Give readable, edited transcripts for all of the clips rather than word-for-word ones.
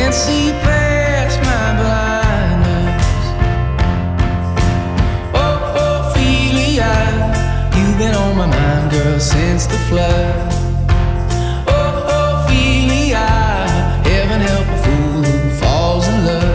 can't see past my blindness. Oh, Ophelia, you've been on my mind, girl, since the flood. Oh, Ophelia, heaven help a fool who falls in love.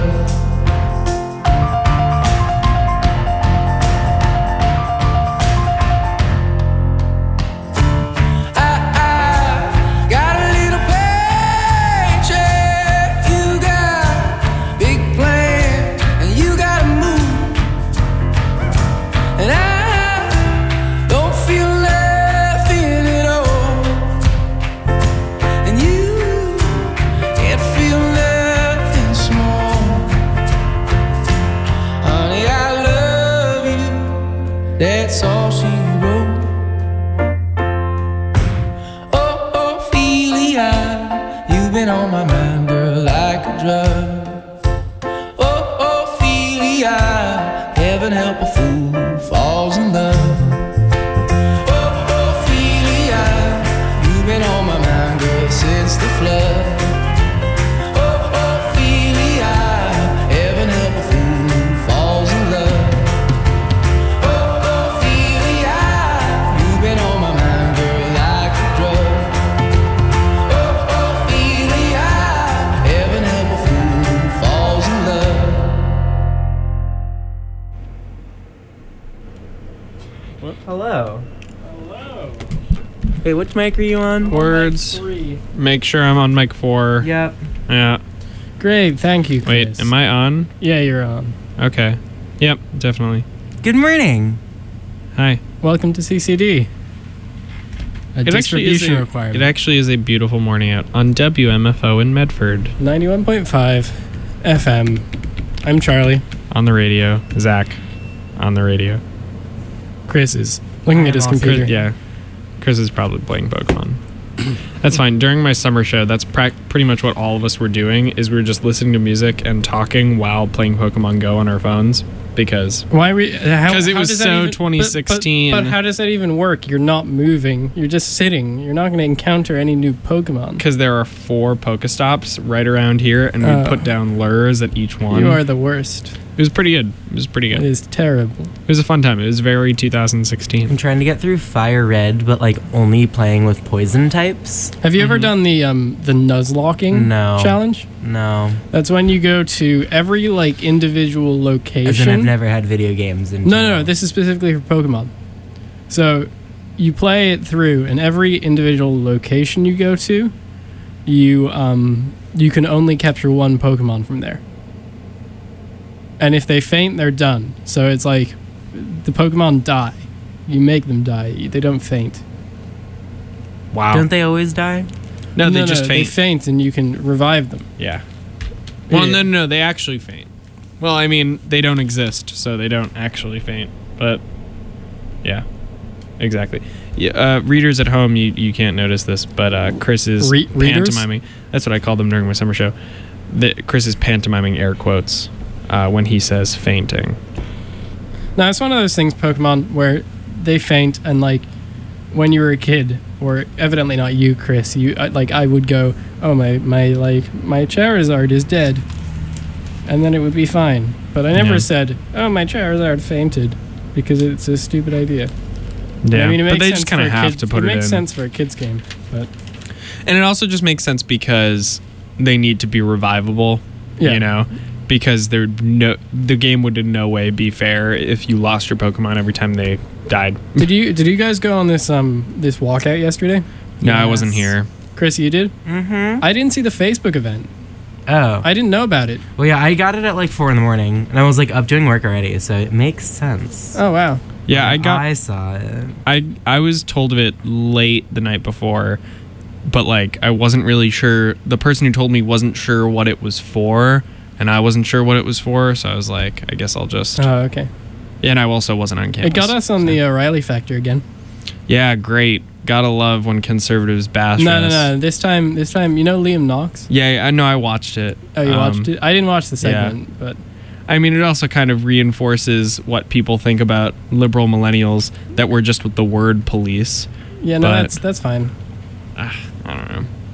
That's all she wrote. Oh, Ophelia, you've been on my mind, girl, like a drug. Oh, Ophelia, heaven help a fool who falls in love. Oh, Ophelia, you've been on my mind, girl, since the flood. Hello. Hello. Wait, which mic are you on? Words. Make sure I'm on mic 4. Yep. Yeah. Great, thank you, Chris. Wait, am I on? Yeah, you're on. Okay. Yep, definitely. Good morning. Hi. Welcome to CCD. It actually is a beautiful morning out on WMFO in Medford. 91.5 FM. I'm Charlie. On the radio. Zach. On the radio. Chris is looking at his computer. Chris is probably playing Pokemon. That's fine. During my summer show, that's pretty much what all of us were doing, is we were just listening to music and talking while playing Pokemon Go on our phones. Because it was so 2016. But how does that even work? You're not moving. You're just sitting. You're not going to encounter any new Pokemon. Because there are 4 Pokestops right around here, and we put down lures at each one. You are the worst. It was pretty good. It is terrible. It was a fun time. It was very 2016. I'm trying to get through Fire Red, but like only playing with poison types. Have you ever done the Nuzlocking challenge? No. That's when you go to every like individual location. As in I've never had video games in No, this is specifically for Pokemon. So you play it through, and every individual location you go to, you can only capture 1 Pokemon from there. And if they faint, they're done. So it's like the Pokemon die. You make them die. They don't faint. Wow. Don't they always die? No, they just faint. They faint and you can revive them. Yeah. Well, no, they actually faint. Well, I mean, they don't exist, so they don't actually faint. But, yeah. Exactly. Yeah, readers at home, you can't notice this, but Chris is pantomiming. That's what I call them during my summer show. Chris is pantomiming air quotes when he says fainting. Now, it's one of those things, Pokemon, where they faint, and like when you were a kid, or evidently not you, Chris, I would go, oh, my Charizard is dead, and then it would be fine. But I never said, oh, my Charizard fainted, because it's a stupid idea. Yeah, I mean, but they just kind of have to put it in. It makes sense for a kid's game, but and it also just makes sense because they need to be revivable. Yeah. You know, because the game would in no way be fair if you lost your Pokemon every time they died. Did you guys go on this walkout yesterday? No, yes. I wasn't here. Chris, you did? Mm-hmm. I didn't see the Facebook event. Oh. I didn't know about it. Well, yeah, I got it at like 4 a.m, and I was like up doing work already, so it makes sense. Oh, wow. Yeah, I saw it. I was told of it late the night before, but like I wasn't really sure. The person who told me wasn't sure what it was for, and I wasn't sure what it was for, so I was like, I guess I'll just... Oh, okay. Yeah, and I also wasn't on campus. It got us on the Riley Factor again. Yeah, great. Gotta love when conservatives bash us. No. This time, you know Liam Knox? Yeah, I know. I watched it. Oh, you watched it? I didn't watch the segment, but... I mean, it also kind of reinforces what people think about liberal millennials, that we're just with the word police. Yeah, no, that's fine. I don't know.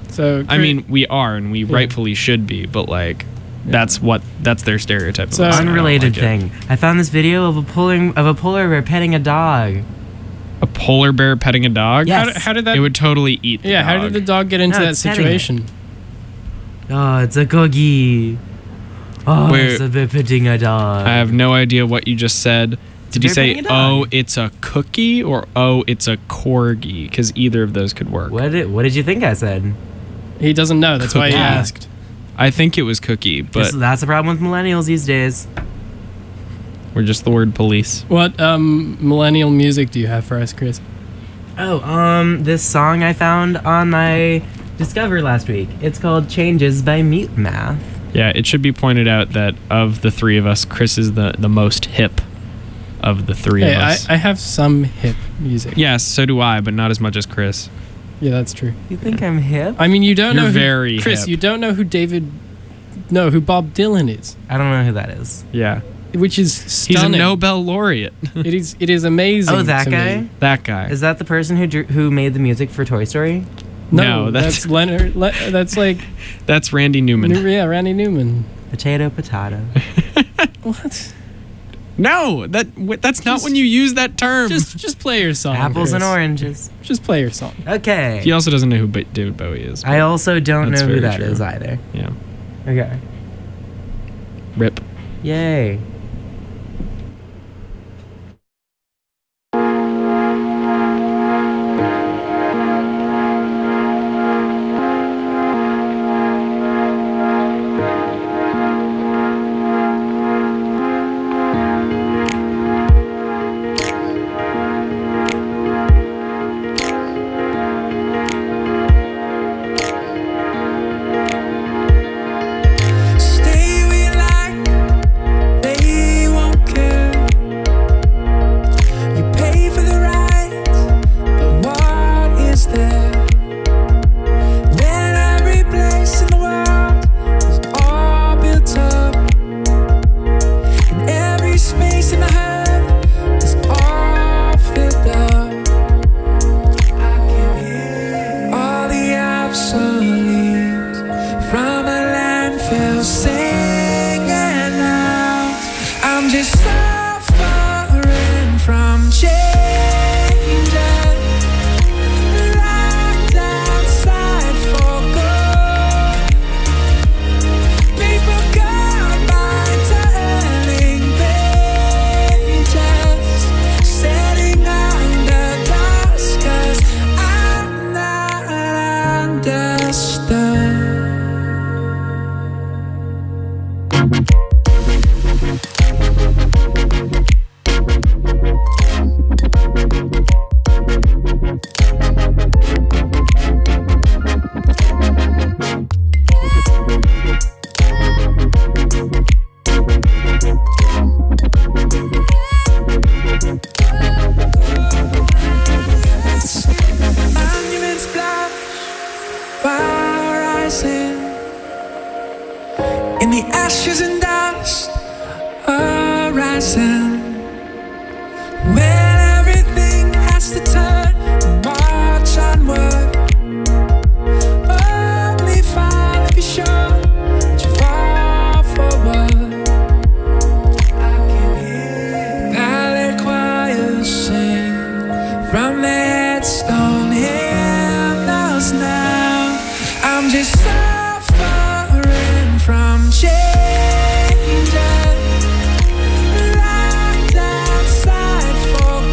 So I mean, we are, and we rightfully should be, but like, that's their stereotype. So- of us, and I don't Unrelated like it. thing. I found this video of a polar bear petting a dog. A polar bear petting a dog. Yes. How did that? It would totally eat. The How dog. did the dog get into No, that it's petting it. situation? Oh, it's a cookie. Oh, Wait. it's a bear petting a dog. I have no idea what you just said. Did you bear say, petting a dog. "Oh, it's a cookie," or "Oh, it's a corgi"? Because either of those could work. What did you think I said? He doesn't know. That's why he Cookie. asked. I think it was cookie, but That's the problem with millennials these days. we're just the word police. What millennial music do you have for us, Chris? Oh, this song I found on my Discover last week. It's called Changes by Mute Math. Yeah, it should be pointed out that of the three of us, Chris is the most hip of the three Hey, of us. I have some hip music. Yes, so do I, but not as much as Chris. Yeah, that's true. You think I'm hip? I mean, you don't You're know very Chris, hip. you don't know who who Bob Dylan is, I don't know who that is. Yeah, which is he's a stunning. Nobel laureate. It is amazing. Oh, that to guy? me. That guy. Is that the person who made the music for Toy Story? No, No, that's Leonard. That's like That's Randy Newman. Randy Newman. Potato. What? No, that's not when you use that term. Just play your song. Apples and Chris. oranges. Just play your song. Okay. He also doesn't know who David Bowie is. I also don't That's know who very that true. is either. Yeah. Okay. Rip. Yay. Stay we like they won't care. You pay for the rights, but what is there? When every place in the world is all built up, and every space in the heart is all filled up. I can hear all the obsolete from a landfill singing out. I'm just suffering from changes, locked outside for good. People gone by turning pages, sitting under dust, 'cause I'm not understood. Monuments block, fire rising in the ashes and dust, horizon, when everything has to turn and march onward. Only fall if you're sure that you fall forward. I can hear pallet choirs sing from their headstone hymnals now. I'm just suffering from changes, locked outside for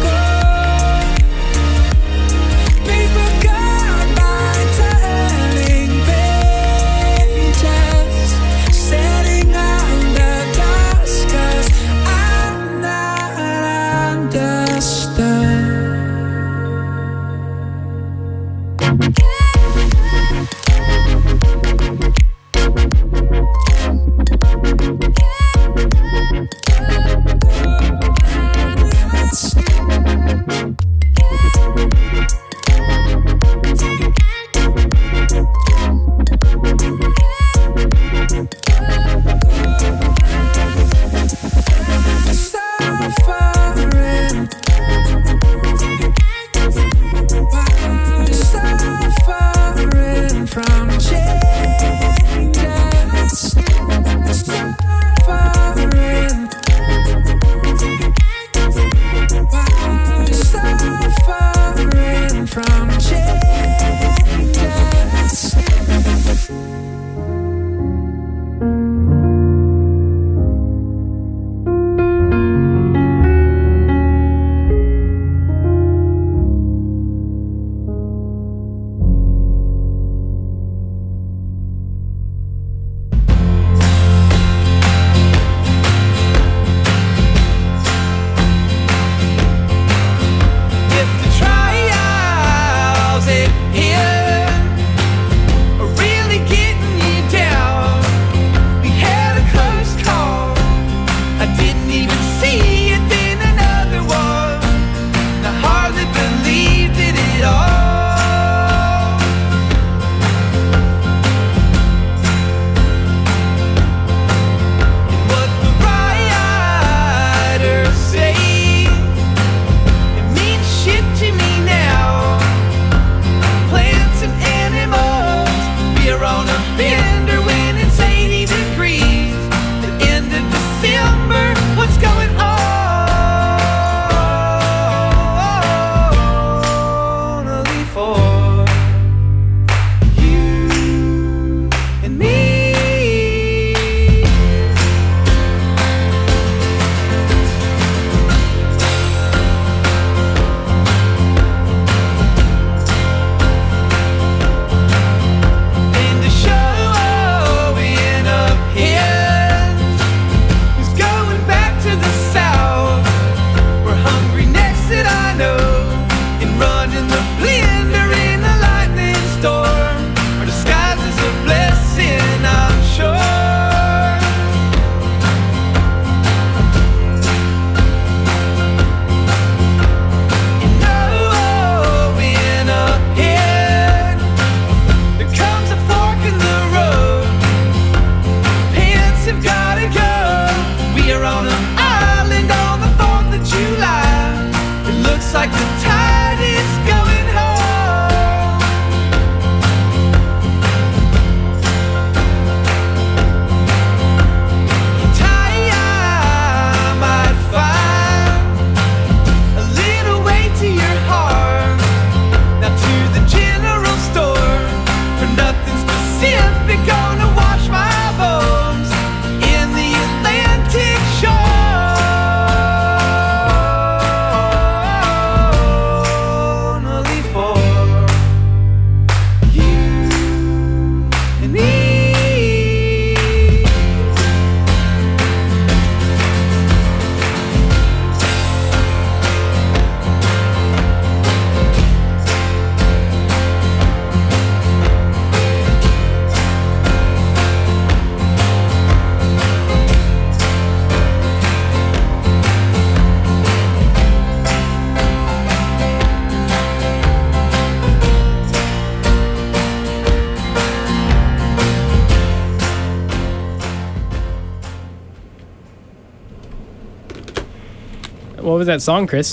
was that song, Chris?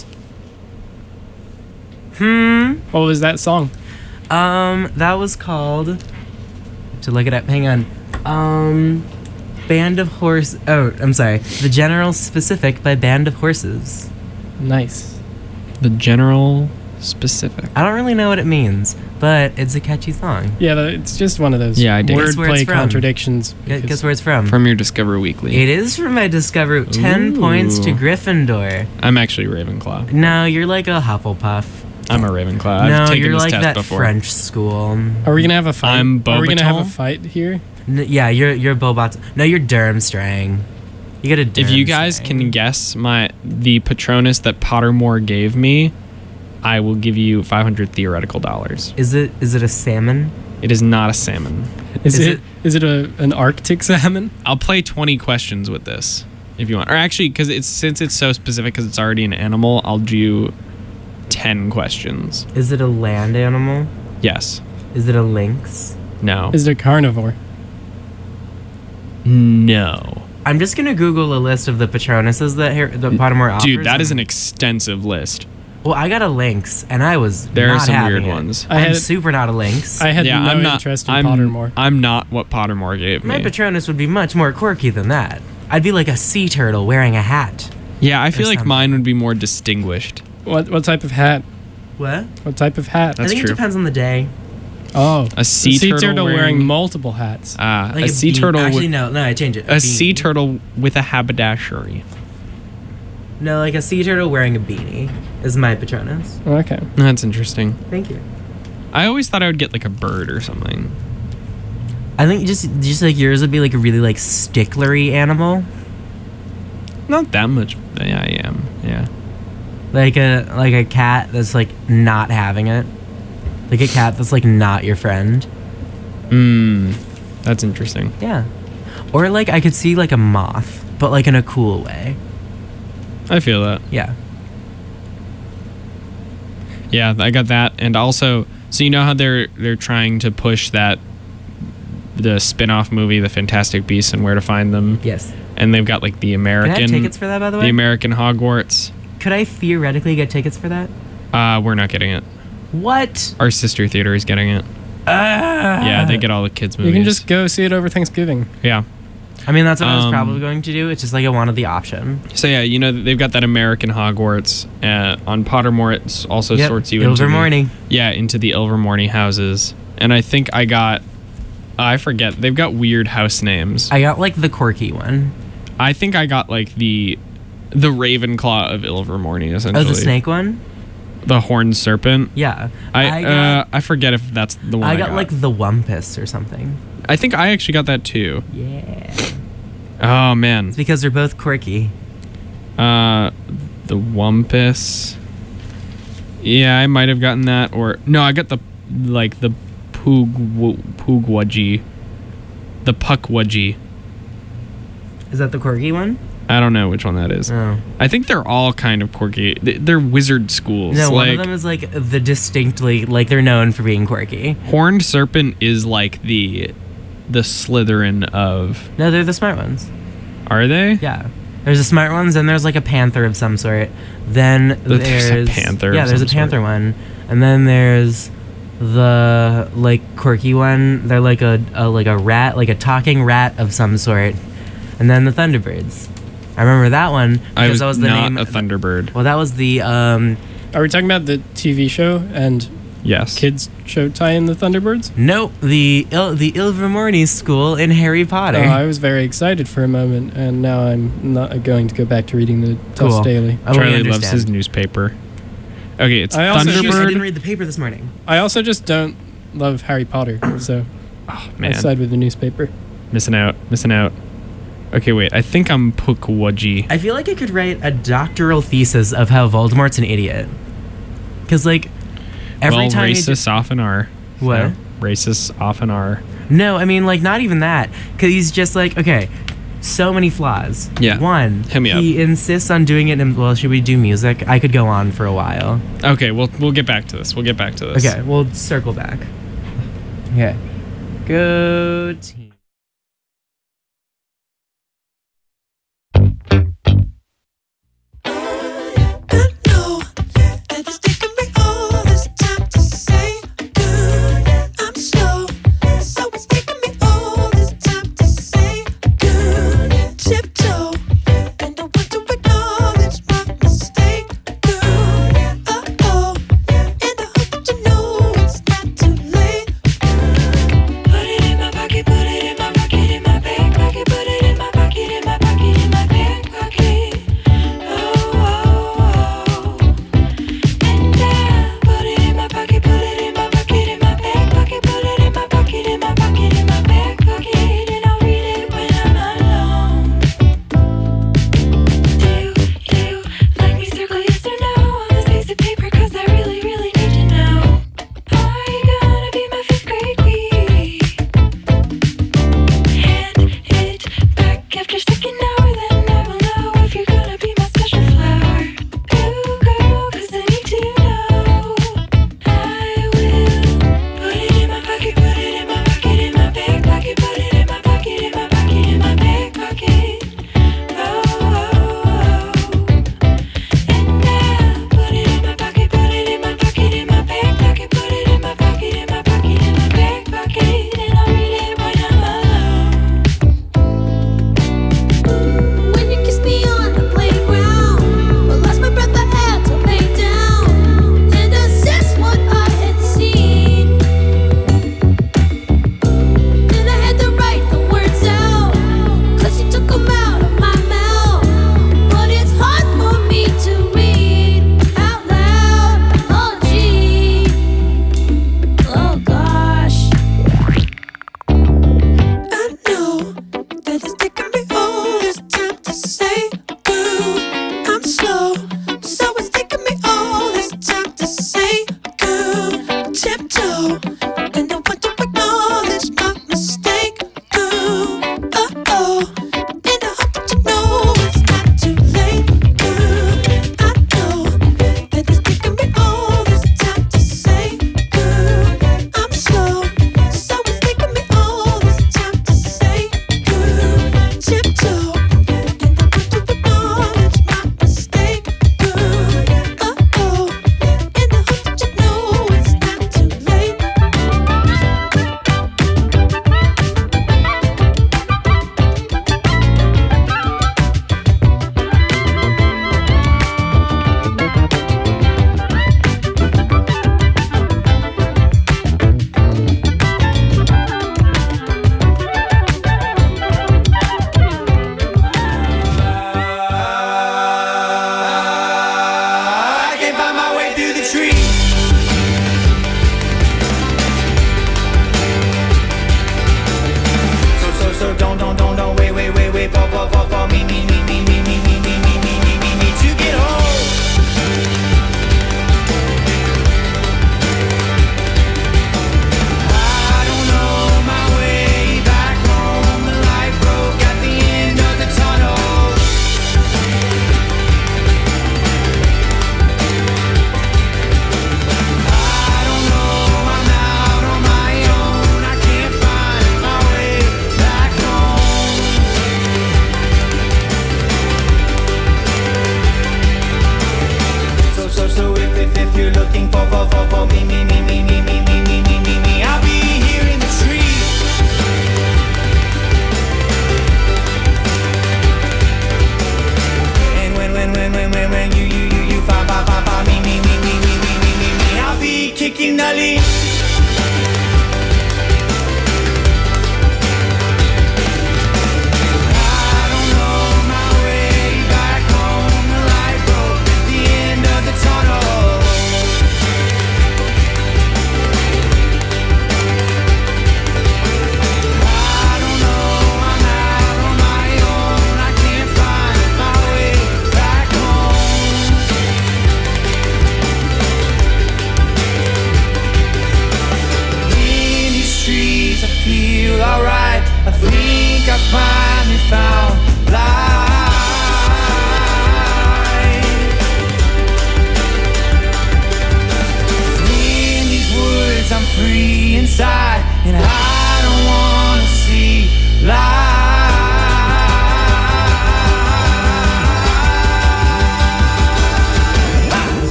What was that song? That was called. To look it up. Hang on. Band of Horse. Oh, I'm sorry. The General Specific by Band of Horses. Nice. The General Specific. I don't really know what it means, but it's a catchy song. Yeah, it's just one of those Yeah, I dig it. Guess where it's wordplay from. contradictions. Guess where it's from? From your Discover Weekly. It is from my Discover. 10 points to Ooh. Gryffindor. I'm actually Ravenclaw. No, you're like a Hufflepuff. I'm a Ravenclaw. No, I've taken you're this like test that before. French school. Are we gonna have a fight? I'm Are we gonna have a Bobaton. fight here? Yeah, you're Bobots. No, you're Durmstrang. You got a Durmstrang. If you guys can guess the Patronus that Pottermore gave me, I will give you 500 theoretical dollars. Is it a salmon? It is not a salmon. Is Is it an Arctic salmon? I'll play 20 questions with this if you want. Or actually, since it's so specific because it's already an animal, I'll do 10 questions. Is it a land animal? Yes. Is it a lynx? No. Is it a carnivore? No. I'm just gonna Google a list of the Patronuses that the Pottermore offers. Dude, that is an extensive list. Well, I got a lynx, and I was There not are some having weird it. ones. I I'm had- super not a lynx. I had Yeah, no I'm not. interest in I'm, Pottermore. I'm not what Pottermore gave My me. Patronus would be much more quirky than that. I'd be like a sea turtle wearing a hat. Yeah, I feel like something. mine would be more distinguished. What type of hat? What? What type of hat? I That's think true. it depends on the day. Oh, A sea turtle wearing wearing- multiple hats. Like A sea bean- turtle. Actually, with, no, I change it. a sea beanie. turtle with a haberdashery. No, like a sea turtle wearing a beanie is my Patronus. Okay. That's interesting. Thank you. I always thought I would get like a bird or something. I think just like yours would be like a really like sticklery animal, Not that much. Yeah, I am. Yeah. like a cat that's like not having it, like a cat that's like not your friend. That's interesting. Yeah, or like I could see like a moth, but like in a cool way. I feel that. Yeah. Yeah, I got that, and also, so you know how they're trying to push the spin-off movie, The Fantastic Beasts and Where to Find Them, Yes. and they've got like the Can I American, have tickets for that, by the way? the American Hogwarts. Could I theoretically get tickets for that? We're not getting it. What? Our sister theater is getting it. Yeah, they get all the kids movies. You can just go see it over Thanksgiving. yeah. I mean, that's what I was Um, probably going to do. It's just like I wanted the option. So yeah, you know they've got that American Hogwarts. On Pottermore, it also Yep, sorts you into Ilvermorny. into the Ilvermorny houses. And I think I forget. They've got weird house names. I got like the quirky one. I think I got like the Ravenclaw of Ilvermorny Oh, essentially. the snake one? The horned serpent. Yeah. I forget if that's the one. I got like the Wumpus or something. I think I actually got that too. Yeah. Oh man. It's because they're both quirky. The Wumpus. Yeah, I might have gotten that, or no, I got the Pugwudgie, the Puckwudgie. Is that the quirky one? I don't know which one that is. Oh. I think they're all kind of quirky. They're wizard schools. No, one like, of them is like the distinctly, like they're known for being quirky. Horned Serpent is like the Slytherin of. No, they're the smart ones. Are they? Yeah. There's the smart ones, and there's like a panther of some sort. Then There's a there's panther Yeah, of there's a some panther sort. one, and then there's the like quirky one. They're like a rat, like a talking rat of some sort. And then the Thunderbirds. I remember that one because that was the not name. a Thunderbird. Well, that was the Are we talking about the TV show and Yes. kids show tie-in the Thunderbirds? nope, the Ilvermorny school in Harry Potter. Oh, I was very excited for a moment, and now I'm not going to go back to reading the Cool. Tufts Daily. I Charlie understand. loves his newspaper. Okay, it's I also- Shoot, I Thunderbird. didn't read the paper this morning. I also just don't love Harry Potter, so Oh I man, side with the newspaper. missing out. Okay, wait. I think I'm Puckwudgie. I feel like I could write a doctoral thesis of how Voldemort's an idiot. Because, like, every Well, time. racists often are. What? So, racists often are. No, I mean, like, not even that. Because he's just like, okay, so many flaws. Yeah. One, Hit me up. he insists on doing it in, well, should we do music? I could go on for a while. Okay, we'll get back to this. Okay, we'll circle back. Okay. Go team.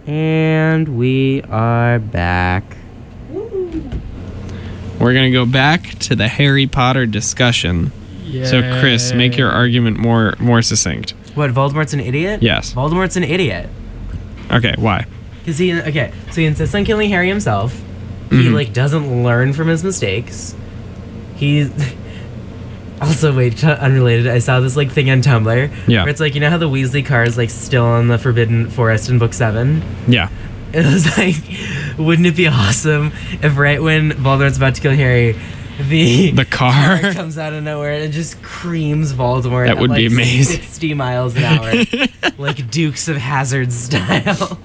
And we are back. We're gonna go back to the Harry Potter discussion. Yeah. So, Chris, make your argument more succinct. What, Voldemort's an idiot? Yes. Voldemort's an idiot. Okay, why? Because he insists on killing Harry himself. He, Mhm. doesn't learn from his mistakes. He's... Also, wait, unrelated, I saw this, thing on Tumblr. Yeah. Where it's you know how the Weasley car is, still in the Forbidden Forest in Book 7? Yeah. It was wouldn't it be awesome if right when Voldemort's about to kill Harry, the car comes out of nowhere and just creams Voldemort That would at be amazing. 60 miles an hour. Like Dukes of Hazzard style.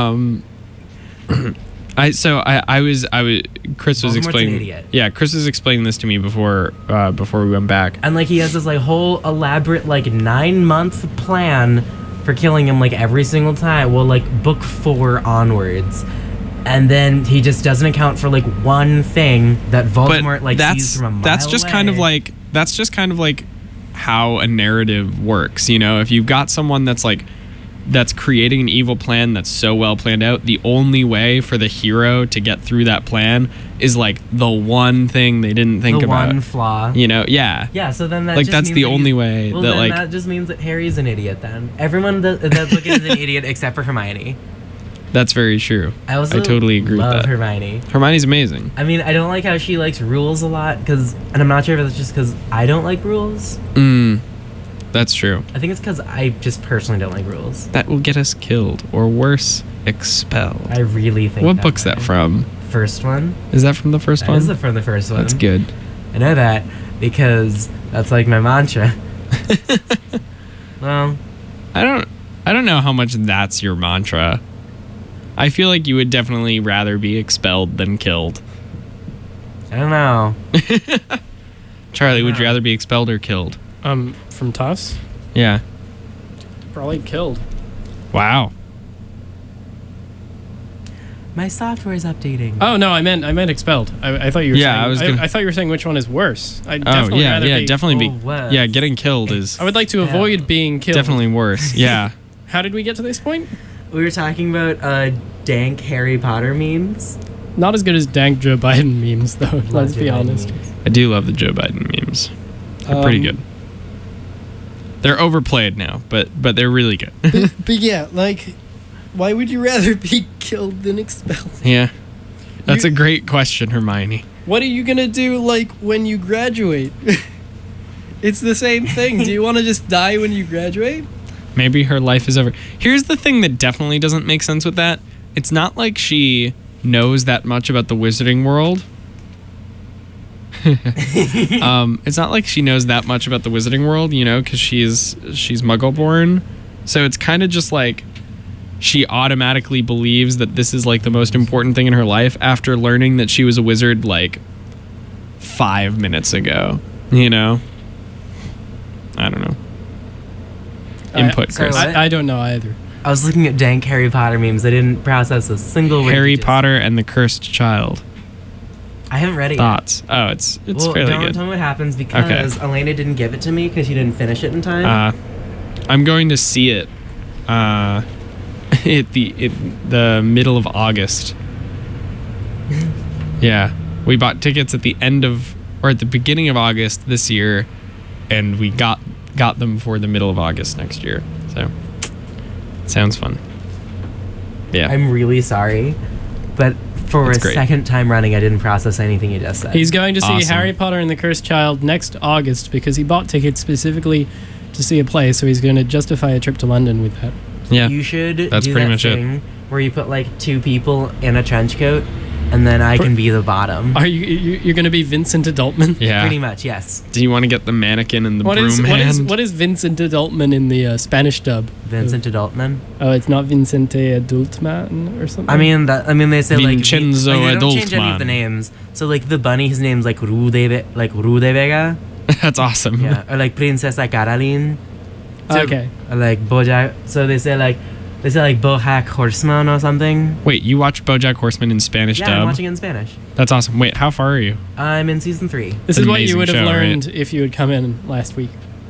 Chris was Voldemort's explaining. an idiot. Yeah, Chris was explaining this to me before we went back. And he has this whole elaborate 9-month plan for killing him every single time. Well, book 4 onwards. And then he just doesn't account for one thing that Voldemort sees from a mile that's just away. kind of like how a narrative works, you know? If you've got someone that's creating an evil plan that's so well planned out, the only way for the hero to get through that plan is the one thing they didn't think about. The one flaw. You know, yeah. Yeah, so then that just that's means the that only way well, that then that just means that Harry's an idiot then. Everyone that's looking is an idiot except for Hermione. that's very true. I totally agree with love that. Hermione. Hermione's amazing. I mean, I don't like how she likes rules a lot, and I'm not sure if it's just because I don't like rules. That's true. I think it's because I just personally don't like rules. That will get us killed, or worse, expelled. I really think What book's that from? First one. Is that from the first That one? is from the first one. That's good. I know that because that's my mantra. Well, I don't know how much that's your mantra. I feel like you would definitely rather be expelled than killed. I don't know. Charlie, would you rather be expelled or killed? From Tufts? Yeah. Probably killed. Wow. My software is updating. Oh no, I meant expelled. I thought you were Yeah, saying I I thought you were saying which one is worse. I'd Oh definitely yeah, rather yeah, be, definitely Oh, be. worse. Yeah, getting killed is I would like to avoid being killed. definitely worse. Yeah. How did we get to this point? We were talking about dank Harry Potter memes. Not as good as dank Joe Biden memes though, let's Joe be Biden honest. memes. I do love the Joe Biden memes. They're pretty good. They're overplayed now, but they're really good. But yeah, why would you rather be killed than expelled? Yeah. That's a great question, Hermione. What are you gonna do when you graduate? It's the same thing. Do you want to just die when you graduate? Maybe her life is over. Here's the thing that definitely doesn't make sense with that. It's not like she knows that much about the wizarding world. It's not like she knows that much about the wizarding world, you know, because she's Muggle-born. So it's kind of just she automatically believes that this is the most important thing in her life after learning that she was a wizard 5 minutes ago. You know? I don't know. Input, sorry, Chris. what? I don't know either. I was looking at dank Harry Potter memes. I didn't process a single word. Harry you just- Potter and the Cursed Child. I haven't read it Thoughts? Oh, it's yet. fairly Don't good. tell me what happens because Elena didn't give it to me because she didn't finish it in time. I'm going to see it at the middle of August. Yeah, we bought tickets at the beginning of August this year, and we got them for the middle of August next year. So, sounds fun. Yeah. I'm really sorry, but for That's a great. second time running, I didn't process anything you just said. He's going to see Awesome. Harry Potter and the Cursed Child next August because he bought tickets specifically to see a play, so he's going to justify a trip to London with that. Yeah. You should That's do pretty that much it. thing where you put 2 people in a trench coat, and then I can be the bottom. Are you're going to be Vincent Adultman? Yeah. Pretty much, yes. Do you want to get the mannequin and the What broom is hand? what is Vincent Adultman in the Spanish dub? Vincent Adultman. Oh, it's not Vincente Adultman or something. I mean they say Vincenzo they don't change any Adultman. of the names. So the bunny, his name's Rue de Vega. That's awesome. Yeah, or Princesa Caroline. So, Okay. Or Bojack. So they say Bojack Horseman or something. Wait, you watch BoJack Horseman in Spanish Yeah, dub? I'm watching it in Spanish. That's awesome. Wait, how far are you? I'm in season 3. This is what you amazing would have show, learned if you had come in last week.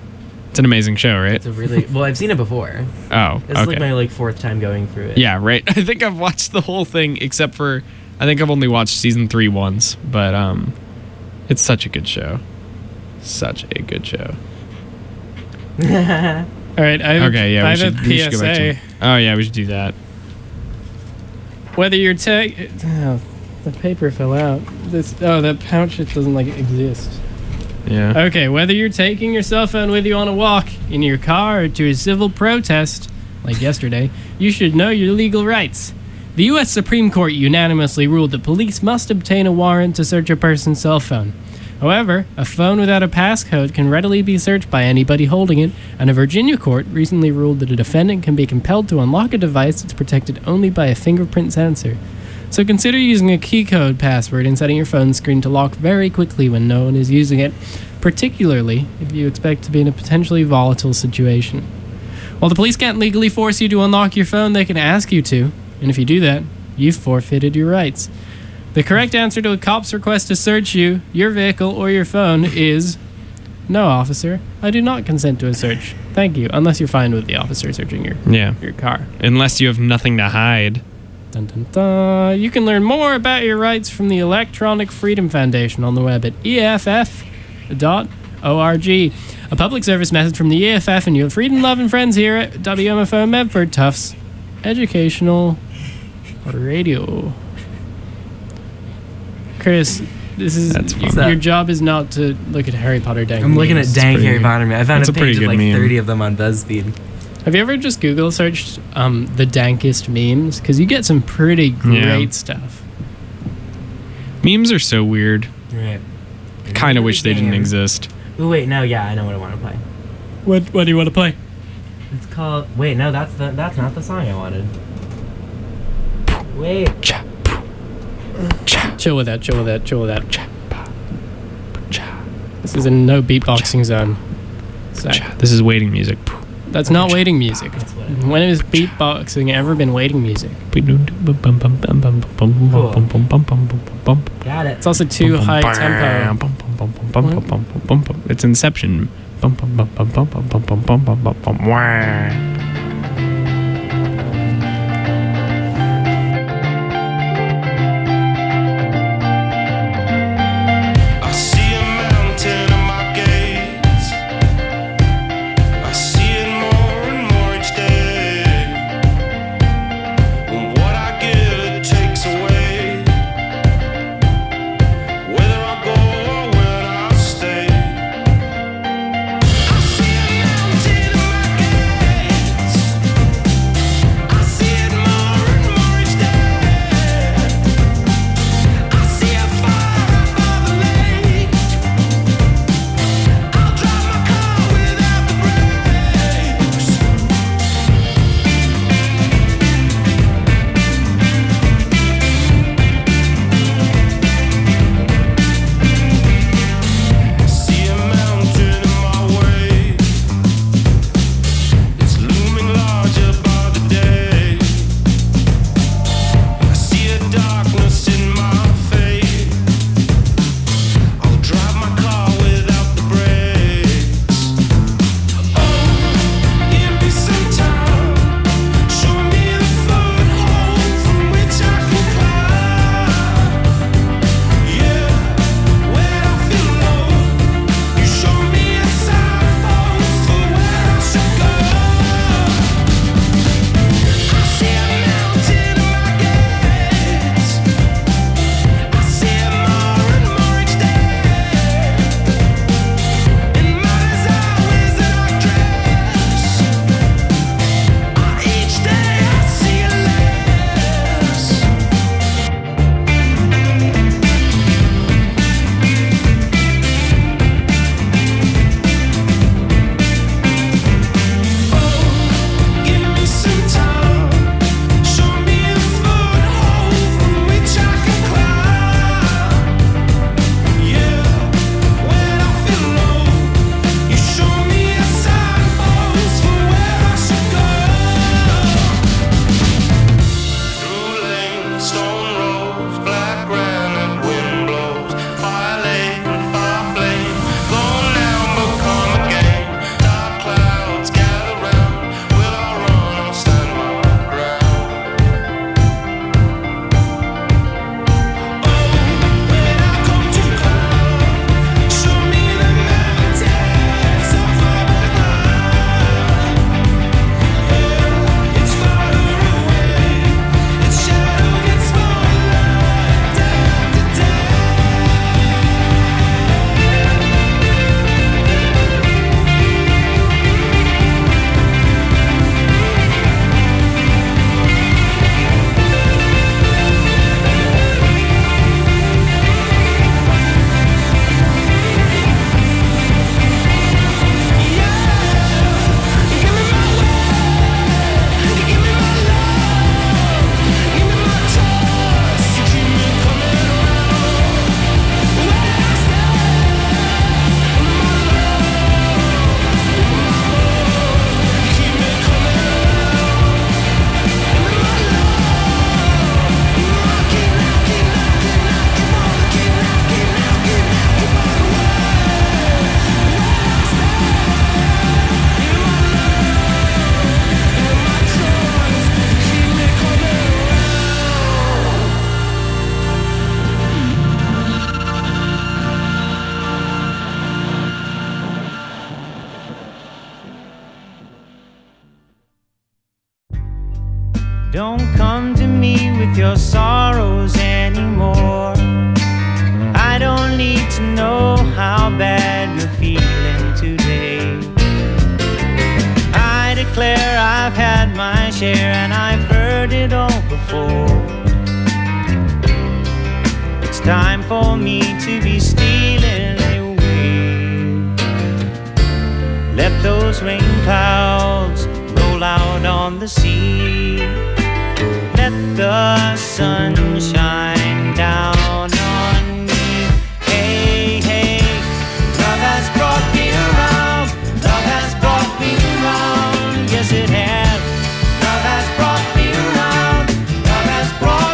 It's an amazing show, right? It's a really well. I've seen it before. Oh, It's like my fourth time going through it. Yeah, right. I think I've watched the whole thing except for I think I've only watched season 3 once, but it's such a good show. Such a good show. All right, I have we a should go back to PSA. Oh yeah, we should do that. Whether you're the paper fell out. That pouch it doesn't exist. Yeah. Okay, whether you're taking your cell phone with you on a walk, in your car, or to a civil protest, like yesterday, you should know your legal rights. The U.S. Supreme Court unanimously ruled that police must obtain a warrant to search a person's cell phone. However, a phone without a passcode can readily be searched by anybody holding it, and a Virginia court recently ruled that a defendant can be compelled to unlock a device that's protected only by a fingerprint sensor. So consider using a key code password and setting your phone screen to lock very quickly when no one is using it, particularly if you expect to be in a potentially volatile situation. While the police can't legally force you to unlock your phone, they can ask you to, and if you do that, you've forfeited your rights. The correct answer to a cop's request to search you, your vehicle, or your phone is, no, officer, I do not consent to a search. Thank you, unless you're fine with the officer searching your car. Unless you have nothing to hide. Dun, dun, dun. You can learn more about your rights from the Electronic Freedom Foundation on the web at EFF.org. A public service message from the EFF and your freedom-loving friends here at WMFO Medford Tufts Educational Radio. Chris, this is your job is not to look at Harry Potter dank. I'm looking at dank Harry Potter. I found a page of 30 of them on BuzzFeed. Have you ever just Google searched the dankest memes? Because you get some pretty great stuff. Memes are so weird. Right. I kind of wish they didn't exist. Oh wait, no, yeah, I know what I want to play. What do you want to play? It's called. Wait, no, that's not the song I wanted. Wait. Chill with that. This is a no beatboxing zone. This is waiting music. That's not waiting music. When has beatboxing ever been waiting music? Got it. It's also too high tempo. It's Inception. your sorrows anymore. I don't need to know how bad you're feeling today. I declare I've had my share and I've heard it all before. It's time for me to be stealing away. Let those rain clouds roll out on the sea. Let the sun shine down on me. Hey, hey, love has brought me around. Love has brought me around. Yes, it has. Love has brought me around. Love has brought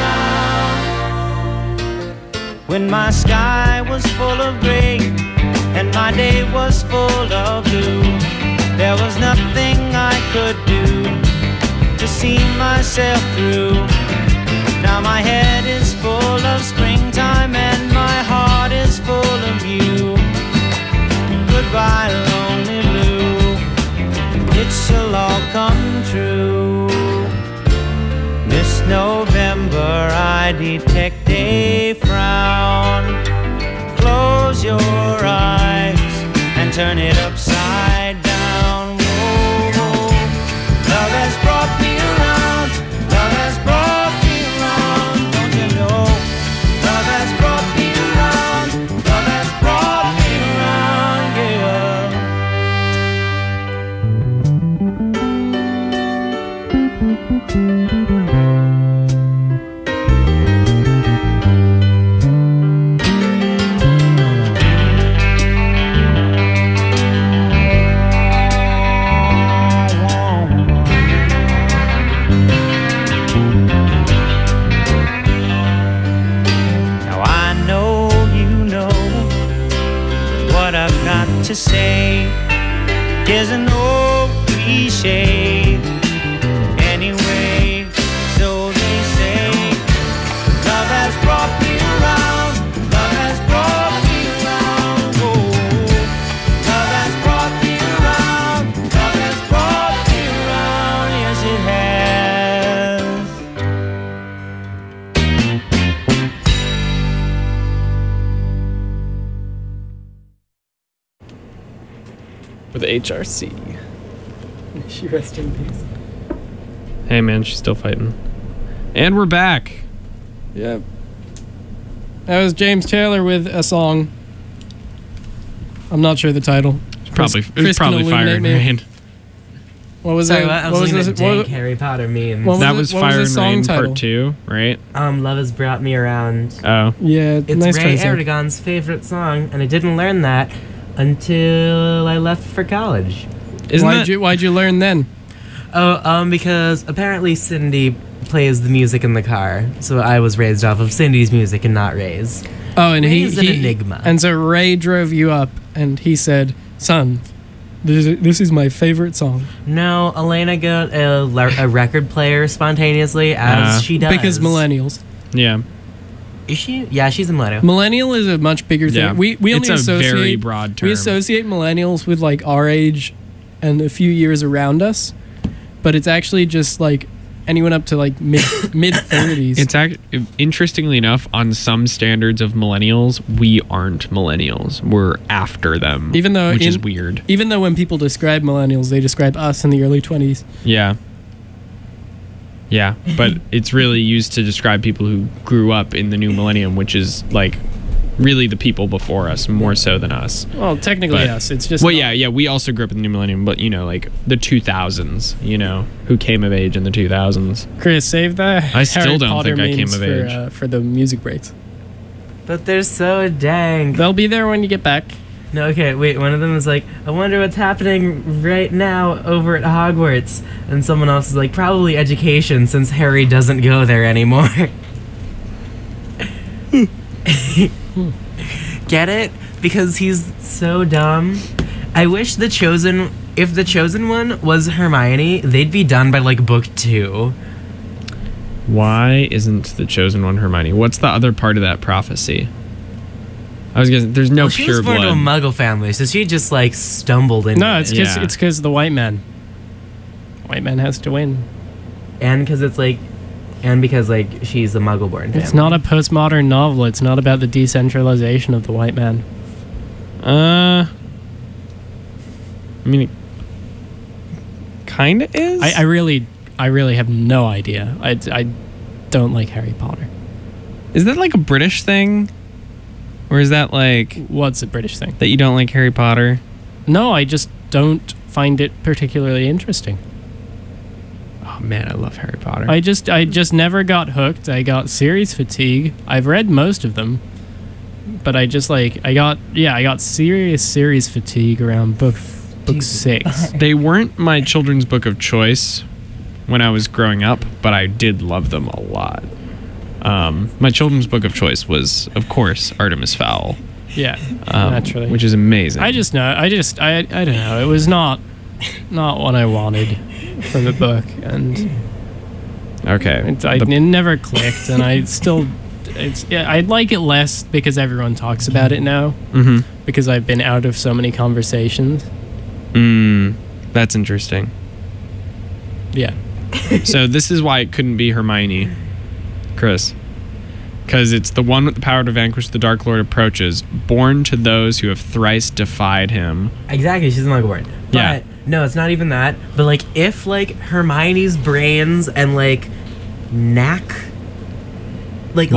me around. When my sky was full of gray and my day was full of blue, there was nothing I could do to see myself through. Now my head is full of springtime and my heart is full of you. Goodbye, lonely blue, it shall all come true. This November I detect a frown. Close your eyes and turn it upside down. Whoa, whoa. Love has brought me around. Love has brought me around. Don't you know? Love has brought me around. Love has brought me around, to say is an old cliche anyway, so they say. Love has brought me around. Love has brought me around. Oh, love has brought me around. Love has brought me around. Yes, it with HRC. She rest in peace. Hey man, she's still fighting. And we're back. Yep. That was James Taylor with a song. I'm not sure the title. It was Chris probably can Fire and illuminate me. Rain. What was Sorry, it? what? I What was was looking this? at What, dank Harry Potter memes. What was That it- was what was Fire the and song Rain title? Part 2, right? Love has brought me around. Oh. yeah, It's nice Ray try, Zach. Erdogan's favorite song, and I didn't learn that until I left for college. Why'd you learn then? Oh, because apparently Cindy plays the music in the car, so I was raised off of Cindy's music and not Ray's. Oh, and Ray's an enigma. And so Ray drove you up, and he said, "Son, this is my favorite song." No, Elena got a record player spontaneously, as she does. Because millennials. Yeah. Is she? Yeah, she's a millennial. Millennial is a much bigger thing. Yeah. We only It's a associate very broad term. We associate millennials with like our age and a few years around us, but it's actually just like anyone up to like mid 30s. It's interestingly enough, on some standards of millennials, we aren't millennials. We're after them, Even though which is weird. Even though when people describe millennials, they describe us in the early 20s. Yeah. Yeah, but it's really used to describe people who grew up in the new millennium, which is like really the people before us, more so than us. Well, technically, But- yes. It's just Well, yeah, we also grew up in the new millennium, but you know, like the 2000s, you know, who came of age in the 2000s. Chris, save the I still Harry don't Potter think I came memes of for, age. for the music breaks. But they're so dang. They'll be there when you get back. No, okay, wait. One of them is like, I wonder what's happening right now over at Hogwarts. And someone else is like, probably education, since Harry doesn't go there anymore. Get it? Because he's so dumb. I wish if the Chosen One was Hermione, they'd be done by like book 2. Why isn't the chosen one Hermione? What's the other part of that prophecy? I was guessing there's no Well, she pure was born blood. to a Muggle family, so she just like stumbled into No, it. it's because of the white man. White man has to win. And because it's like and because like she's a Muggle-born family. It's not a postmodern novel. It's not about the decentralization of the white man. I mean, it kind of is. I really have no idea. I don't like Harry Potter. Is that like a British thing? Or is that like... What's a British thing? That you don't like Harry Potter? No, I just don't find it particularly interesting. Oh man, I love Harry Potter. I just never got hooked. I got series fatigue. I've read most of them. But I got serious series fatigue around book 6. They weren't my children's book of choice when I was growing up, but I did love them a lot. My children's book of choice was, of course, Artemis Fowl. Yeah, naturally. Which is amazing. I don't know. It was not what I wanted from the book, and okay, it never clicked, and I'd like it less because everyone talks about it now. Mm-hmm. Because I've been out of so many conversations. That's interesting. Yeah. So this is why it couldn't be Hermione, Chris. Because it's the one with the power to vanquish the Dark Lord approaches, born to those who have thrice defied him. Exactly, she's a Muggle-born. Yeah. But no, it's not even that. But like, if like Hermione's brains and like knack, like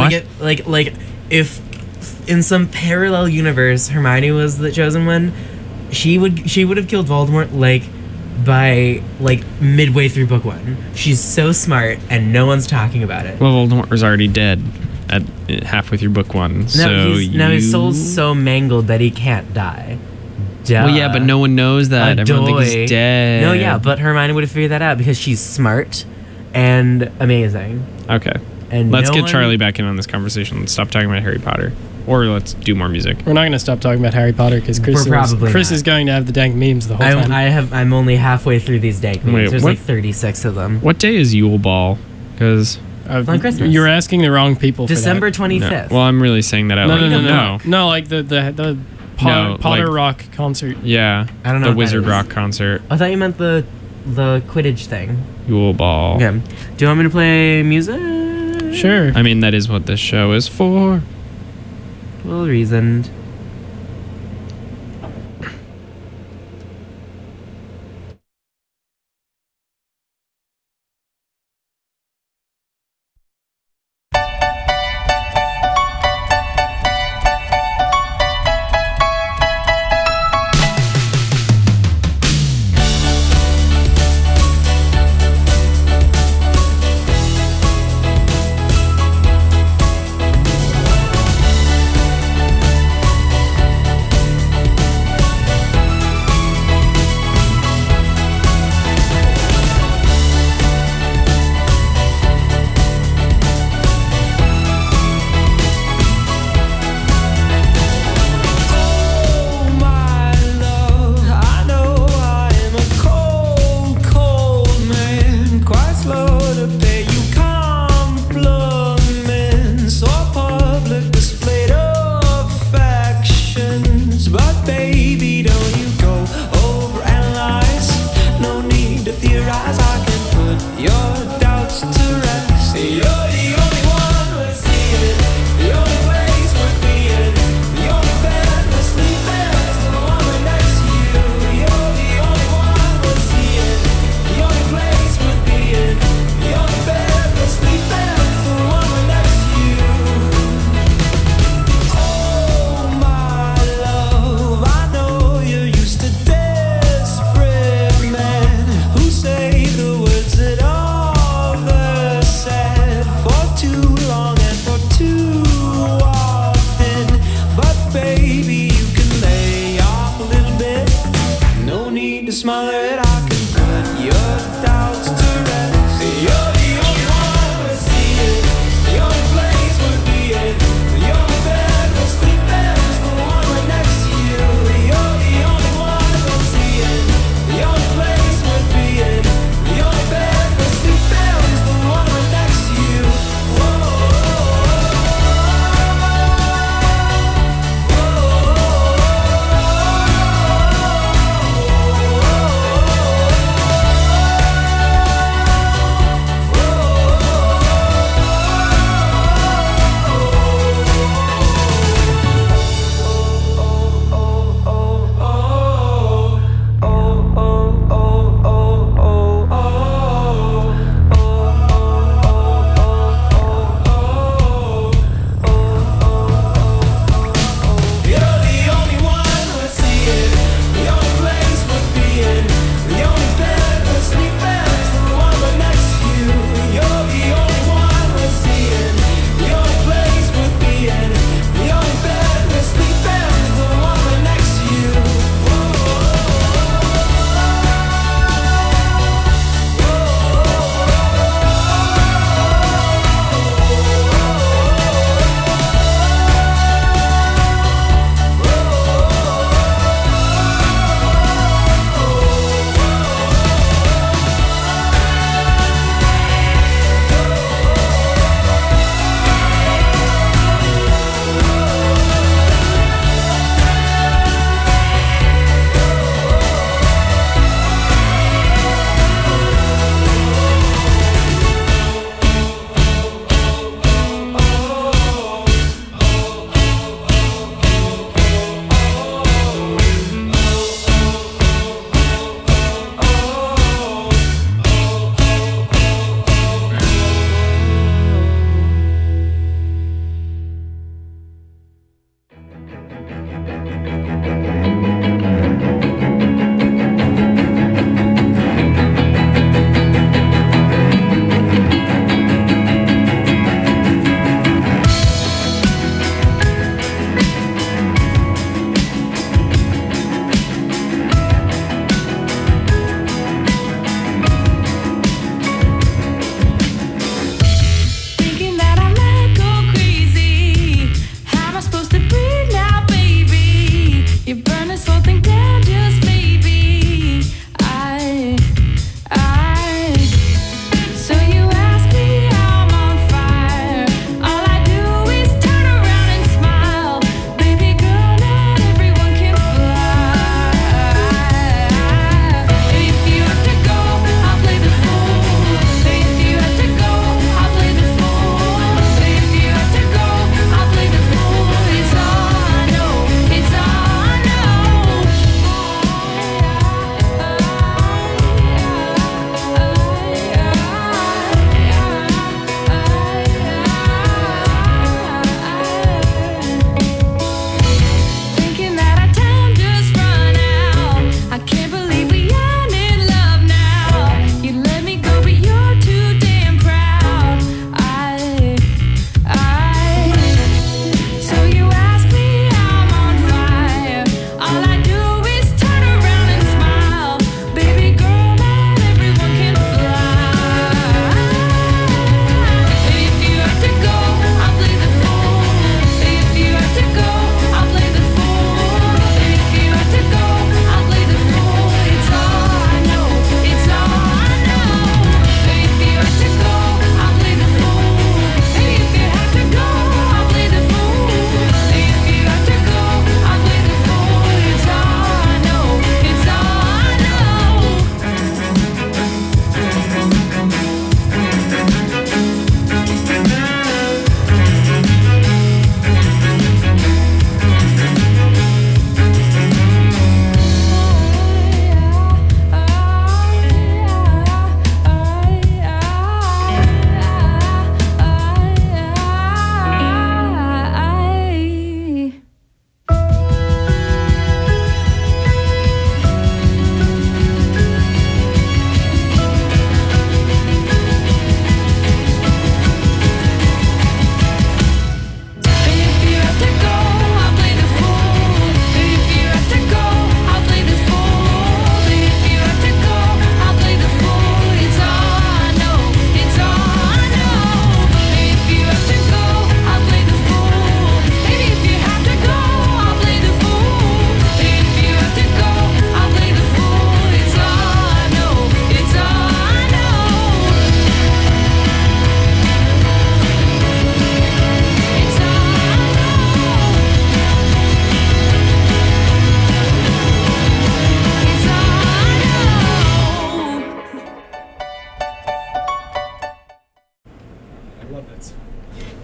if in some parallel universe Hermione was the chosen one, she would have killed Voldemort like by like midway through book 1. She's so smart and no one's talking about it. Well, Voldemort was already dead at halfway through book 1. Now his soul's so mangled that he can't die. Duh. Well, yeah, but no one knows that. Everyone thinks he's dead. No, yeah, but Hermione would have figured that out because she's smart and amazing. Okay. And let's get Charlie back in on this conversation. Let's stop talking about Harry Potter. Or let's do more music. We're not going to stop talking about Harry Potter because Chris is going to have the dank memes the whole time. I'm only halfway through these dank memes. There's like 36 of them. What day is Yule Ball? Because on Christmas. You're asking the wrong people. December for that. 25th. No. Well, I'm really saying that out loud. No, like the Potter Rock concert. Yeah, I don't know the Wizard Rock concert. I thought you meant the Quidditch thing. Yule Ball. Okay. Do you want me to play music? Sure. I mean, that is what this show is for. Well reasoned.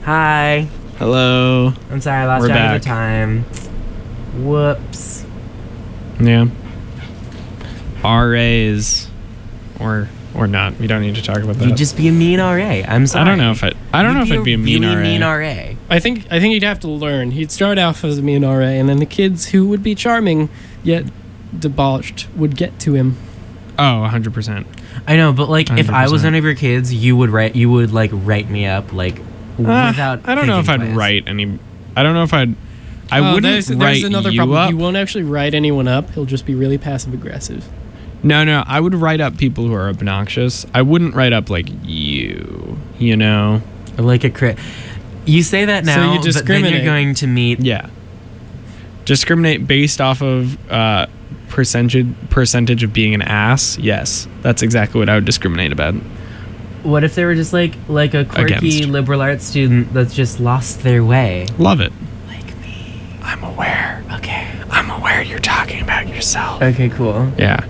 Hi. Hello. I'm sorry, I lost We're track of back. the time. Whoops. Yeah. RAs, or not. We don't need to talk about that. You'd just be a mean RA. I'm sorry. I don't know if I'd be a mean really RA. mean RA. I think he'd have to learn. He'd start off as a mean RA, and then the kids who would be charming yet debauched would get to him. Oh, 100%. I know, but like, if I was 100%. one of your kids, you would write me up like without. I don't know if I'd thinking twice. write any. I don't know if I'd. I wouldn't there's write another you problem. up. He won't actually write anyone up. He'll just be really passive aggressive. No, I would write up people who are obnoxious. I wouldn't write up like you know. Like a crit. You say that So now, you but then discriminate. you're going to meet. Yeah. Discriminate based off of percentage of being an ass. Yes, that's exactly what I would discriminate about. What if they were just like a quirky Against. liberal arts student that's just lost their way? Love it. Like me. I'm aware. Okay. I'm aware you're talking about yourself. Okay, cool. Yeah.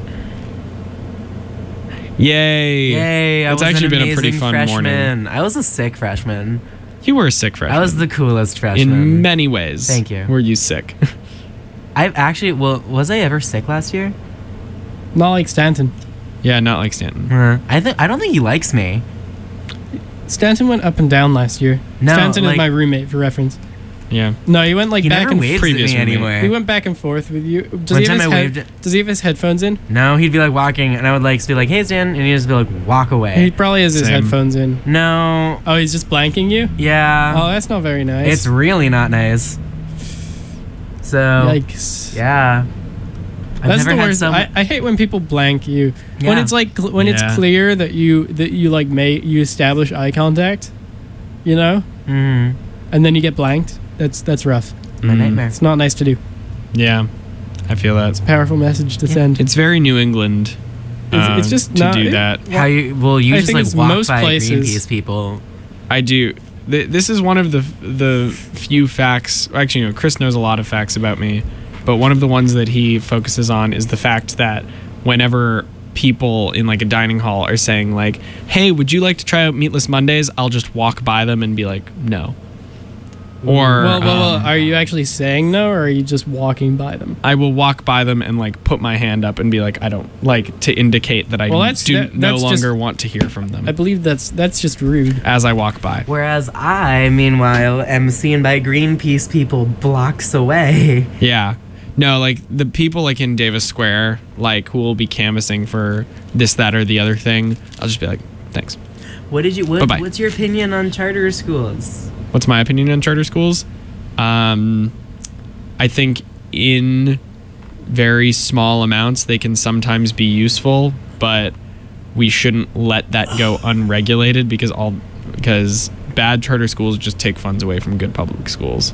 Yay. Yay! It's I was actually an been a pretty amazing fun freshman. morning. I was a sick freshman. You were a sick freshman. I was the coolest freshman. In many ways. Thank you. Were you sick? I've actually. Well, was I ever sick last year? Not like Stanton. Yeah, not like Stanton. I don't think he likes me. Stanton went up and down last year. No, Stanton like- is my roommate, for reference. Yeah. No, he went like He back never and waves at previous me roommate. anywhere. He went back and forth with you. Does One he have time his I head- waved- Does he have his headphones in? No, he'd be like walking, and I would like just be like, "Hey, Stan," and he'd just be like, "Walk He away." probably has his Same. headphones in. No. Oh, he's just blanking you? Yeah. Oh, that's not very nice. It's really not nice. So. Yikes. Yeah. I've That's never the had worst. some. I hate when people blank you. When Yeah. it's like when it's Yeah. clear that you like you establish eye contact, you know, Mhm. and then you get blanked. That's rough. My nightmare. It's not nice to do. Yeah. I feel that. Powerful message to send. It's very New England. It's just to not- do that. How you? Well, you I just think like it's walk most by places- Greenpeace people. I do. This is one of the few facts. Actually, Chris knows a lot of facts about me, but one of the ones that he focuses on is the fact that whenever people in like a dining hall are saying like, "Hey, would you like to try out Meatless Mondays?" I'll just walk by them and be like, "No." Or Well, are you actually saying no, or are you just walking by them? I will walk by them and like put my hand up and be like, "I don't," like to indicate that I Well, that's- do that- no that's longer just- want to hear from them I believe that's just rude. as I walk by. Whereas I, meanwhile, am seen by Greenpeace people blocks away. Yeah. No, like the people like in Davis Square, like who will be canvassing for this, that, or the other thing, I'll just be like, thanks. Bye-bye. What's your opinion on charter schools? What's my opinion on charter schools? I think in very small amounts they can sometimes be useful, but we shouldn't let that go unregulated because bad charter schools just take funds away from good public schools.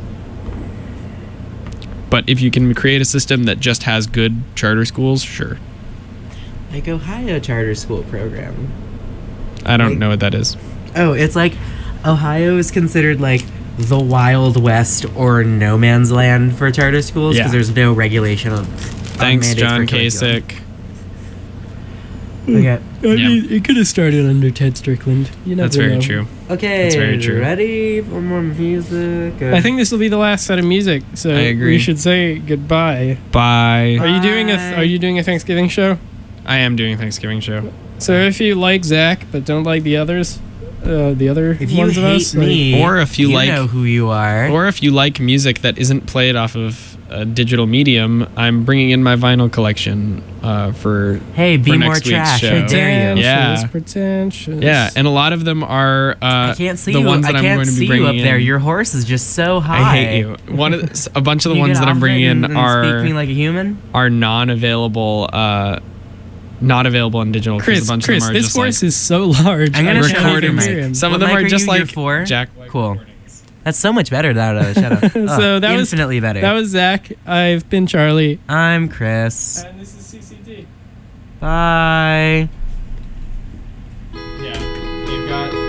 But if you can create a system that just has good charter schools, sure. Like Ohio charter school program. I don't Like- know what that is. Oh, it's like Ohio is considered like the Wild West or no man's land for charter schools because Yeah. there's no regulation of. Thanks, mandates John for curriculum. Kasich. Okay. I Yeah. mean, it could have started under Ted Strickland. You never That's very know. true. Okay. That's very true. Ready for more music? I think this will be the last set of music, so I agree. we should say goodbye. Bye. Are you doing Bye. Are you doing a Thanksgiving show? I am doing a Thanksgiving show. So if you like Zach but don't like the others, the other if you ones of hate us, like- me, Or if you like- know who you are. Or if you like music that isn't played off of a digital medium, I'm bringing in my vinyl collection for hey, be for more next week's trash. show. How dare you? Yeah. Pretentious. yeah, and a lot of them are I can't see the you. ones I that I'm can't going to see be you bringing up there. in. Your horse is just so high. I hate you. A bunch of the You ones get that I'm off bringing it in and are speak me like a human. are non-available. Not available in digital. 'cause Chris, a bunch Chris, of them are this just horse like is so large. I'm gonna I shut can't off recording your hear mic. him. Some of What them mic are just you? You're like four? Jack. Cool. That's so much better. Shut up. So that was infinitely better. That was Zach. I've been Charlie. I'm Chris. And this is CCD. Bye. Yeah, they've got.